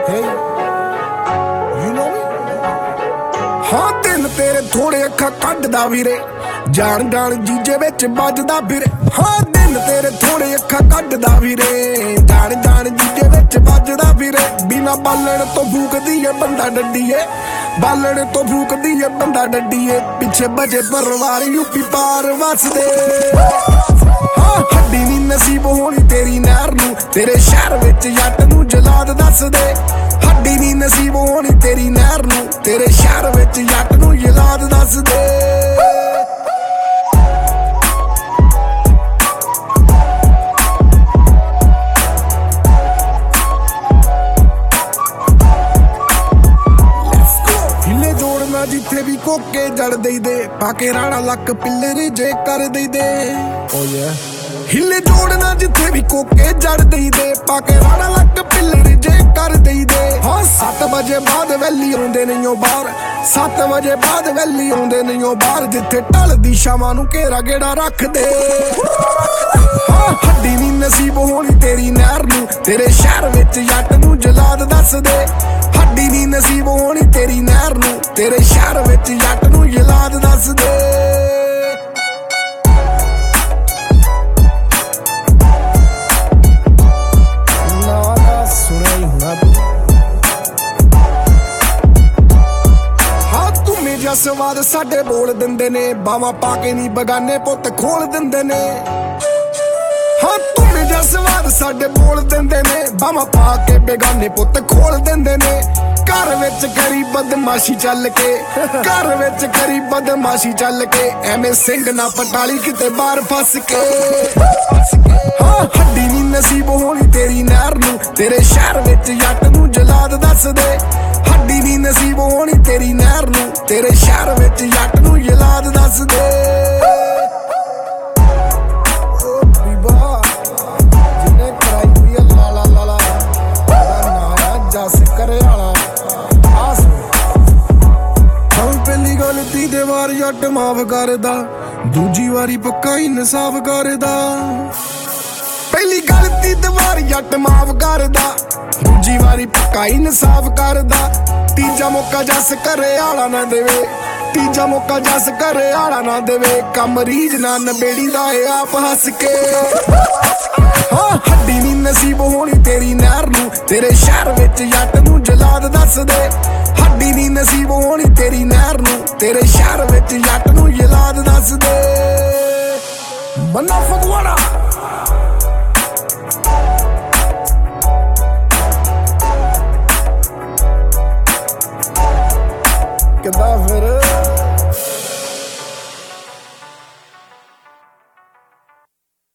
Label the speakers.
Speaker 1: Hey, you know me? ਹਾਂ ਦਿਨ ਤੇਰੇ ਥੋੜੇ ਅੱਖਾਂ ਕੱਢਦਾ ਵੀਰੇ, ਜਾਣ ਜਾਣ ਜੀਜੇ ਵਿੱਚ ਵੱਜਦਾ ਵੀਰੇ। ਹਾਂ ਦਿਨ ਤੇਰੇ ਥੋੜੇ ਅੱਖਾਂ ਕੱਢਦਾ ਵੀਰੇ, ਜਾਣ ਜਾਣ ਜੀਜੇ ਵਿੱਚ ਵੱਜਦਾ ਵੀਰੇ। ਬਿਨਾ ਬਾਲਣ ਤੋਂ ਫੂਕਦੀ ਏ ਬੰਦਾ ਡੱਡੀਏ, ਬਾਲਣ ਤੋਂ ਫੂਕਦੀ ਏ ਬੰਦਾ ਡੱਡੀਏ। ਪਿੱਛੇ ਬਜੇ ਪਰਿਵਾਰ ਯੂਪੀ ਪਾਰ ਵਸਦੇ। ਹਾਂ ਹੱਡੀ ਨੀ ਨਸੀਬ ਹੋਣੀ ਤੇਰੀ ਨਹਿਰ ਨੂੰ, ਤੇਰੇ ਸ਼ਹਿਰ ਵਿੱਚ ਜੱਟ ਨੂੰ ਜਲਾਦ ਦੱਸਦੇ। ਹੱਡੀ ਨੀ ਨਸੀਬ ਹੋਣੀ ਤੇਰੀ ਨਹਿਰ ਨੂੰ, ਤੇਰੇ ਸ਼ਹਿਰ ਵਿੱਚ ਜੱਟ ਨੂੰ ਜਲਾਦ ਦੱਸਦੇ। ਜਿੱਥੇ ਵੀ ਕੋਕੇ ਜੜ ਦੇਈਦੇ, ਪਾਕੇ ਰਾਣਾ ਲੱਕ ਪਿੱਲਰ ਜੇ ਕਰ ਦੇਈਦੇ। ਓ ਯਾ ਹਿੱਲੇ ਜੋੜਨਾ ਜਿੱਥੇ ਵੀ ਕੋਕੇ ਜੜ ਦੇਈਦੇ, ਪਾਕੇ ਰਾਣਾ ਲੱਕ ਪਿੱਲਰ ਜੇ ਕਰ ਦੇਈਦੇ। ਹਾਂ 7 ਵਜੇ ਬਾਅਦ ਵੈਲੀ ਆਉਂਦੇ ਨਹੀਂ ਓ ਬਾਹਰ, 7 ਵਜੇ ਬਾਅਦ ਵੈਲੀ ਆਉਂਦੇ ਨਹੀਂ ਓ ਬਾਹਰ। ਜਿੱਥੇ ਢਲਦੀ ਸ਼ਾਮਾਂ ਨੂੰ ਘੇਰਾ ਗੇੜਾ ਰੱਖਦੇ। ਹਾਂ ਹੱਡੀ ਨੀ ਨਸੀਬ ਹੋਣੀ ਤੇਰੀ ਨਹਿਰ ਨੂੰ, ਤੇਰੇ ਸ਼ਹਿਰ ਵਿੱਚ ਜੱਟ ਨੂੰ ਜਲਾਦ ਦੱਸਦੇ। ਹੱਡੀ ਨੀ ਨਸੀਬ ਹੋਣੀ ਤੇਰੀ ਨਹਿਰ ਨੂੰ, ਤੇਰੇ ਸ਼ਹਿਰ ਵਿੱਚ ਜੱਟ ਨੂੰ ਜਲਾਦ ਦੱਸਦੇ। ਨਾ ਸੁਣਿਆ ਹੀ ਹੋਣਾ ਤੂੰ। ਹਾਂ ਤੁਮੇ ਜਿਹਾ ਸਵਾਦ ਸਾਡੇ ਬੋਲ ਦਿੰਦੇ ਨੇ, ਬਾਵਾਂ ਪਾ ਕੇ ਨੀ ਬਗਾਨੇ ਪੁੱਤ ਖੋਲ ਦਿੰਦੇ ਨੇ। ਹਾਂ ਤੁਮੇ ਜਿਹਾ ਸਵਾਦ ਸਾਡੇ ਬੋਲ ਦਿੰਦੇ ਨੇ, ਬਾਵਾਂ ਪਾ ਕੇ ਬੇਗਾਨੇ ਪੁੱਤ ਖੋਲ ਦਿੰਦੇ ਨੇ। ਘਰ ਵਿੱਚ ਕਰੀ ਬਦਮਾਸ਼ੀ ਚੱਲ ਕੇ, ਘਰ ਵਿੱਚ ਕਰੀ ਬਦਮਾਸ਼ੀ ਚੱਲ ਕੇ। ਐਵੇਂ ਸਿੰਘ ਨਾ ਪਟਾਲੀ ਕਿਤੇ ਬਾਹਰ ਫਸ ਕੇ। ਹਾਂ ਹੱਡੀ ਨੀ ਨਸੀਬ ਹੋਣੀ ਤੇਰੀ ਨਹਿਰ ਨੂੰ, ਤੇਰੇ ਸ਼ਹਿਰ ਵਿੱਚ ਜੱਟ ਨੂੰ ਜਲਾਦ ਦੱਸਦੇ। ਹੱਡੀ ਨੀ ਨਸੀਬ ਹੋਣੀ ਤੇਰੀ ਨਹਿਰ ਨੂੰ, ਤੇਰੇ ਸ਼ਹਿਰ ਵਿੱਚ ਜੱਟ ਨੂੰ ਜਲਾਦ ਦੱਸਦੇ। ਗਲਤੀ ਦੇ ਵਾਰ ਜੱਟ ਮਾਫ ਕਰਦਾ, ਦੂਜੀ ਵਾਰੀ ਪੱਕਾ ਇਨਸਾਫ ਕਰਦਾ। ਪਹਿਲੀ ਗਲਤੀ ਦੇ ਵਾਰ ਜੱਟ ਮਾਫ ਕਰਦਾ, ਦੂਜੀ ਵਾਰੀ ਪੱਕਾ ਇਨਸਾਫ ਕਰਦਾ। ਤੀਜਾ ਮੌਕਾ ਜੱਸ ਘਰੇ ਆਲਾ ਨਾ ਦੇਵੇ, ਤੀਜਾ ਮੌਕਾ ਜੱਸ ਘਰੇ ਆਲਾ ਨਾ ਦੇਵੇ। ਕੰਮ ਰੀਝ ਨਾ ਨਬੇੜੀ ਦਾ ਏ ਆਪ ਹੱਸ ਕੇ। ਹਾਂ ਹੱਡੀ ਨੀ ਨਸੀਬ ਹੋਣੀ ਤੇਰੀ ਨਹਿਰ ਨੂੰ, ਤੇਰੇ ਸ਼ਹਿਰ ਵਿੱਚ ਜੱਟ ਨੂੰ ਜਲਾਦ ਦੱਸਦੇ। ਹੱਡੀ ਨੀ ਨਸੀਬ ਹੋਣੀ ਤੇਰੀ ਨਹਿਰ ਨੂੰ, ਤੇਰੇ ਸ਼ਹਿਰ ਵਿੱਚ ਜੱਟ ਨੂੰ ਜਲਾਦ ਦੱਸਦੇ। ਬੰਨਾ ਫਗਵਾੜਾ ਕਿੱਦਾਂ ਫਿਰ